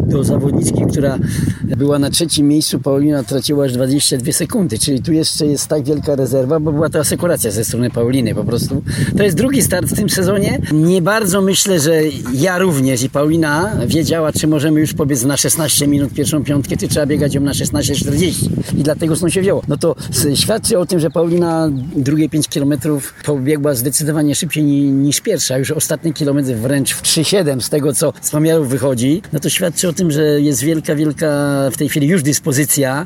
do zawodniczki, która była na trzecim miejscu. Paulina traciła aż 22 sekundy, czyli tu jeszcze jest tak wielka rezerwa, bo była to asekuracja ze strony Pauliny po prostu. To jest drugi start w tym sezonie. Nie bardzo myślę, że ja również i Paulina wiedziała, czy możemy już pobiec na 16 minut pierwszą piątkę, czy trzeba biegać ją na 16:40 i dlatego stąd się wzięło. No to świadczy o tym, że Paulina drugie 5 kilometrów pobiegła zdecydowanie szybciej niż pierwsza. Już ostatni kilometr wręcz w 3:07 z tego, co z pomiarów wychodzi. No to świadczy o tym, że jest wielka w tej chwili już dyspozycja